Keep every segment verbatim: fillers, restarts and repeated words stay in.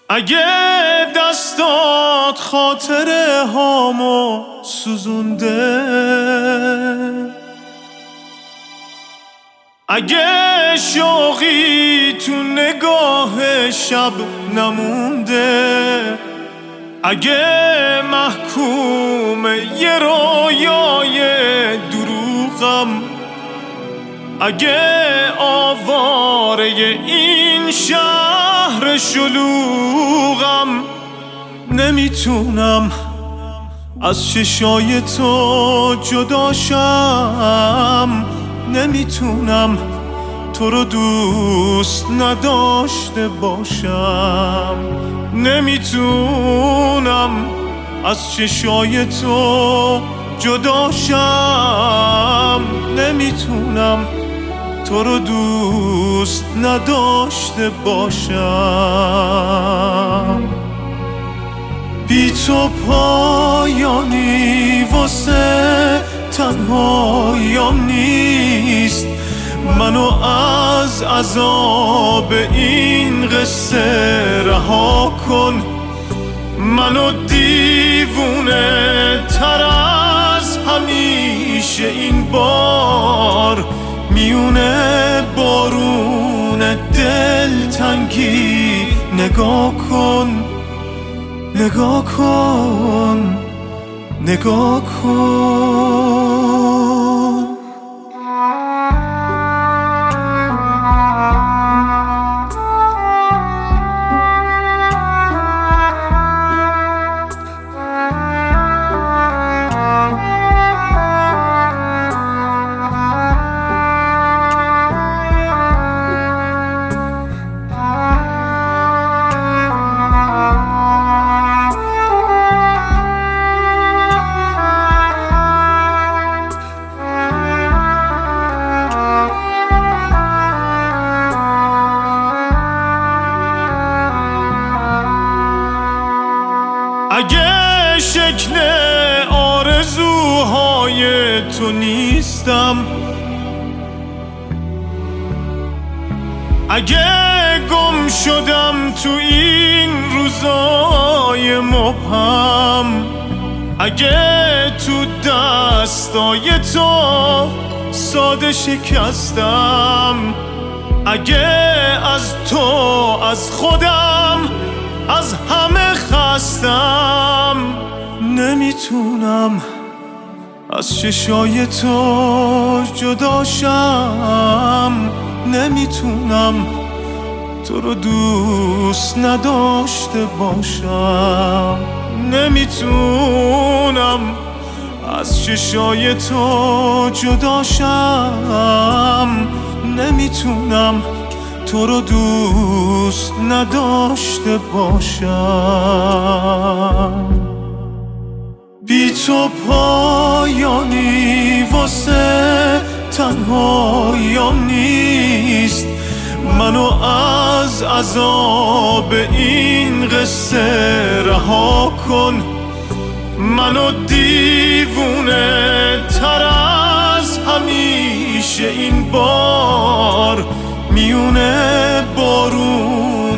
اگه دستات خاطره هامو سوزونده، اگه شوقی تو نگاه شب نمونده، اگه محکوم یه رویای دروغم، اگه آواره این شهر شلوغم، نمیتونم از چشای تو جداشم، نمیتونم تو رو دوست نداشته باشم، نمیتونم از چشای تو جداشم، نمیتونم تو رو دوست نداشته باشم. بی تو پایانی واسه تنهاییام نیست، منو از عذاب این قصه رها کن، منو دیوونه تر از همیشه این بار میونه بارون دلتنگی نگاه کن، نگاه کن، نگاه کن. اگه شکل آرزوهای تو نیستم، اگه گم شدم تو این روزای مبهم، اگه تو دستای تو ساده شکستم، اگه از تو از خودم از همه خستم، نمیتونم از چشای تو جداشم، نمیتونم تو رو دوست نداشته باشم، نمیتونم از چشای تو جداشم، نمیتونم تو رو دوست نداشته باشم. بی تو پایانی واسه تنهاییام نیست، منو از عذاب این قصه رها کن، منو دیوونه تر از همیشه این بار میونه بارون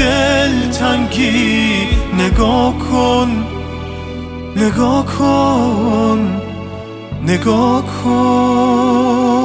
دلتنگی نگاه کن، نگاه کن، نگاه کن.